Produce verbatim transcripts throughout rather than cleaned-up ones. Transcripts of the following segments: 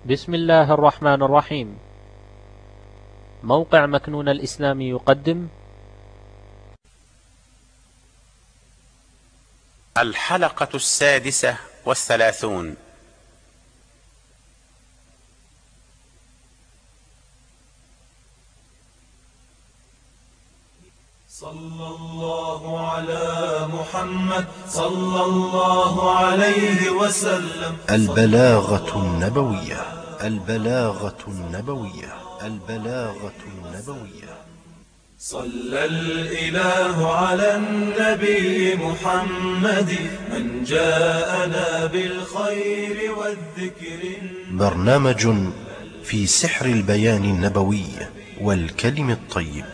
بسم الله الرحمن الرحيم. موقع مكنون الإسلامي يقدم الحلقة السادسة والثلاثون. صلى الله على محمد صلى الله عليه وسلم. البلاغة النبوية البلاغة النبوية البلاغة النبوية. صلى الإله على النبي محمد من جاءنا بالخير والذكر. برنامج في سحر البيان النبوي والكلم الطيب.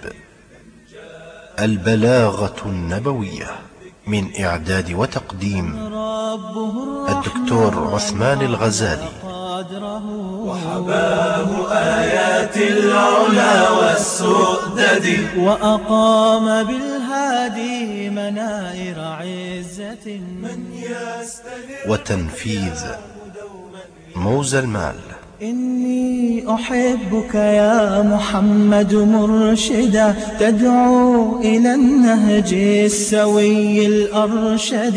البلاغة النبوية، من إعداد وتقديم الدكتور عثمان الغزالي. وحباه آيات العلا والسؤدد، وأقام بالهادي منائر عزة من يستهل. وتنفيذ موزى المال. إني أحبك يا محمد مرشدا، تدعو إلى النهج السوي الأرشد.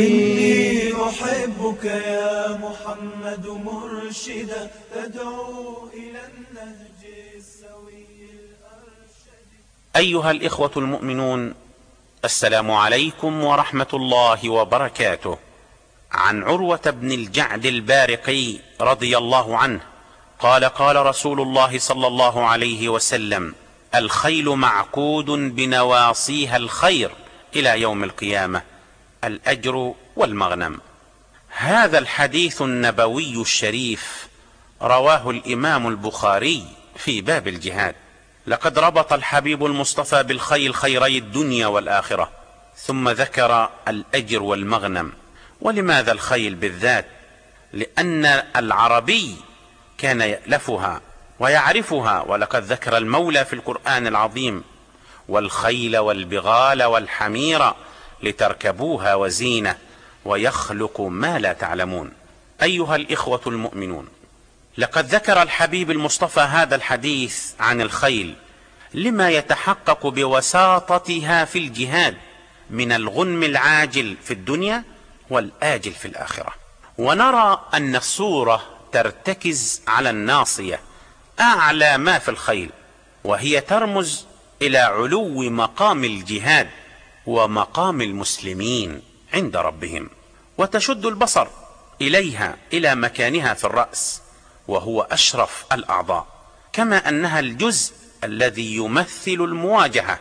إني أحبك يا محمد مرشدا، تدعو إلى النهج السوي الأرشد. أيها الإخوة المؤمنون، السلام عليكم ورحمة الله وبركاته. عن عروة بن الجعد البارقي رضي الله عنه قال: قال رسول الله صلى الله عليه وسلم: الخيل معقود بنواصيها الخير إلى يوم القيامة، الأجر والمغنم. هذا الحديث النبوي الشريف رواه الإمام البخاري في باب الجهاد. لقد ربط الحبيب المصطفى بالخيل خيري الدنيا والآخرة، ثم ذكر الأجر والمغنم. ولماذا الخيل بالذات؟ لأن العربي كان يألفها ويعرفها، ولقد ذكر المولى في القرآن العظيم: والخيل والبغال والحمير لتركبوها وزينة ويخلق ما لا تعلمون. أيها الإخوة المؤمنون، لقد ذكر الحبيب المصطفى هذا الحديث عن الخيل لما يتحقق بوساطتها في الجهاد من الغنم العاجل في الدنيا والآجل في الآخرة. ونرى أن الصورة ترتكز على الناصية، أعلى ما في الخيل، وهي ترمز إلى علو مقام الجهاد ومقام المسلمين عند ربهم، وتشد البصر إليها إلى مكانها في الرأس، وهو أشرف الأعضاء، كما أنها الجزء الذي يمثل المواجهة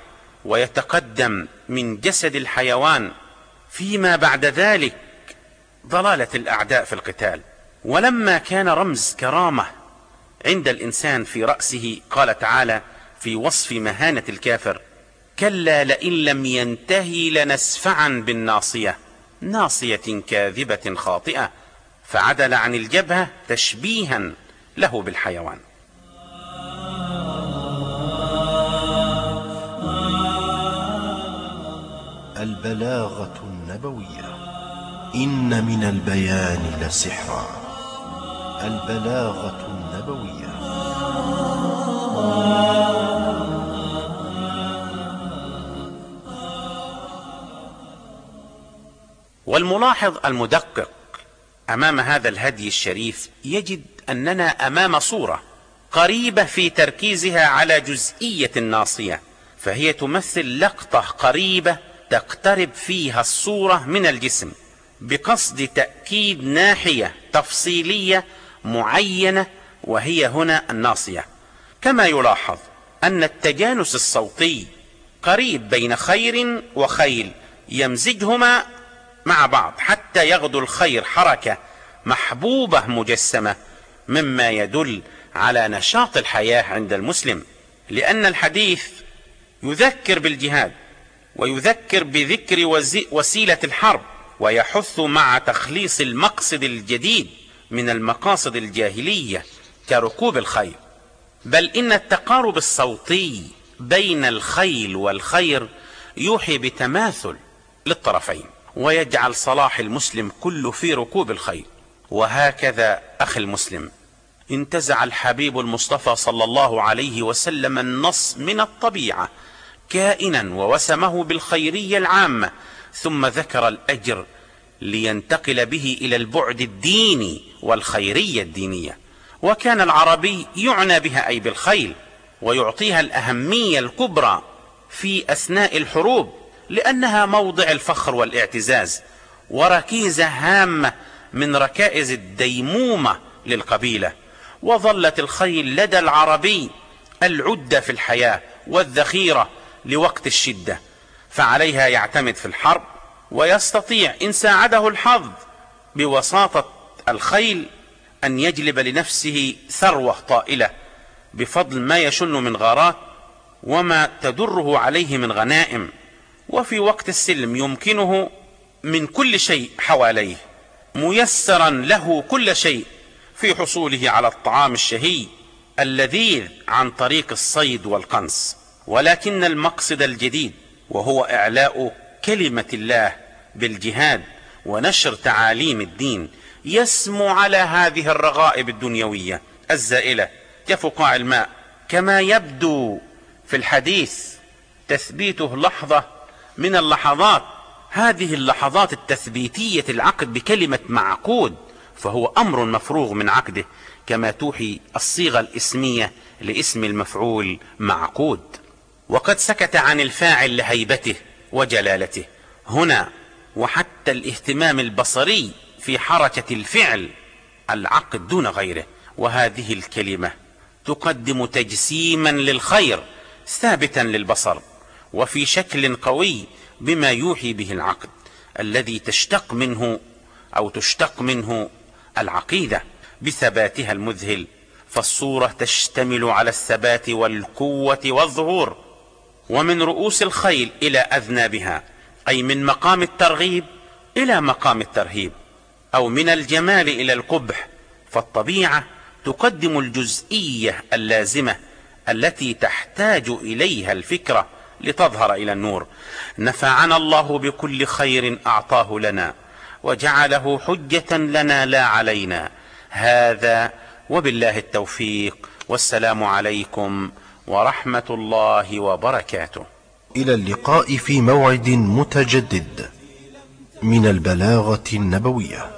ويتقدم من جسد الحيوان، فيما بعد ذلك ضلالة الأعداء في القتال. ولما كان رمز كرامة عند الإنسان في رأسه، قال تعالى في وصف مهانة الكافر: كلا لئن لم ينتهي لنسفعا بالناصية، ناصية كاذبة خاطئة، فعدل عن الجبهة تشبيها له بالحيوان. البلاغة النبوية. إن من البيان لسحرا. البلاغة النبوية. والملاحظ المدقق أمام هذا الهدي الشريف يجد أننا أمام صورة قريبة في تركيزها على جزئية الناصية، فهي تمثل لقطة قريبة تقترب فيها الصورة من الجسم بقصد تأكيد ناحية تفصيلية معينة، وهي هنا الناصية. كما يلاحظ أن التجانس الصوتي قريب بين خير وخيل، يمزجهما مع بعض حتى يغدو الخير حركة محبوبة مجسمة، مما يدل على نشاط الحياة عند المسلم، لأن الحديث يذكر بالجهاد ويذكر بذكر وسيلة الحرب، ويحث مع تخليص المقصد الجديد من المقاصد الجاهلية كركوب الخيل. بل إن التقارب الصوتي بين الخيل والخير يوحي بتماثل للطرفين، ويجعل صلاح المسلم كله في ركوب الخيل. وهكذا أخي المسلم، انتزع الحبيب المصطفى صلى الله عليه وسلم النص من الطبيعة كائنا ووسمه بالخيرية العامة، ثم ذكر الأجر لينتقل به إلى البعد الديني والخيرية الدينية. وكان العربي يعنى بها أي بالخيل، ويعطيها الأهمية الكبرى في أثناء الحروب، لأنها موضع الفخر والاعتزاز وركيزة هامة من ركائز الديمومة للقبيلة. وظلت الخيل لدى العربي العدة في الحياة والذخيرة لوقت الشدة، فعليها يعتمد في الحرب، ويستطيع إن ساعده الحظ بوساطة الخيل أن يجلب لنفسه ثروة طائلة بفضل ما يشن من غارات وما تدره عليه من غنائم. وفي وقت السلم يمكنه من كل شيء حواليه، ميسرا له كل شيء في حصوله على الطعام الشهي اللذيذ عن طريق الصيد والقنص. ولكن المقصد الجديد وهو إعلاء كلمة الله بالجهاد ونشر تعاليم الدين يسمو على هذه الرغائب الدنيوية الزائلة كفقاع الماء، كما يبدو في الحديث تثبيته لحظة من اللحظات، هذه اللحظات التثبيتية العقد بكلمة معقود، فهو أمر مفروغ من عقده، كما توحي الصيغة الاسمية لاسم المفعول معقود. وقد سكت عن الفاعل لهيبته وجلالته هنا، وحتى الاهتمام البصري في حركة الفعل العقد دون غيره. وهذه الكلمة تقدم تجسيما للخير ثابتا للبصر وفي شكل قوي بما يوحي به العقد الذي تشتق منه أو تشتق منه العقيدة بثباتها المذهل. فالصورة تشتمل على الثبات والقوة والظهور، ومن رؤوس الخيل إلى أذنابها، أي من مقام الترغيب إلى مقام الترهيب، أو من الجمال إلى القبح. فالطبيعة تقدم الجزئية اللازمة التي تحتاج إليها الفكرة لتظهر إلى النور. نفعنا الله بكل خير أعطاه لنا وجعله حجة لنا لا علينا. هذا وبالله التوفيق، والسلام عليكم ورحمة الله وبركاته. إلى اللقاء في موعد متجدد من البلاغة النبوية،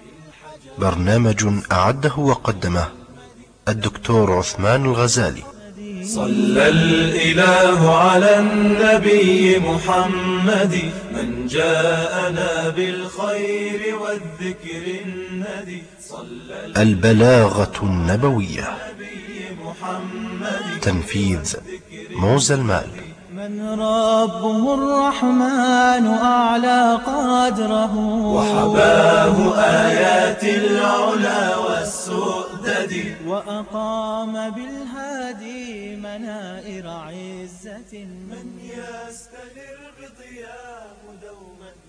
برنامج أعده وقدمه الدكتور عثمان الغزالي. صلى الإله على النبي محمد من جاءنا بالخير والذكر الندي. البلاغة النبوية، تنفيذ موزى المال. من ربه الرحمن أعلى قدره وحباه آيات العلا والسؤدد، وأقام بالهادي منائر عزة. من يستنر بضياه دوما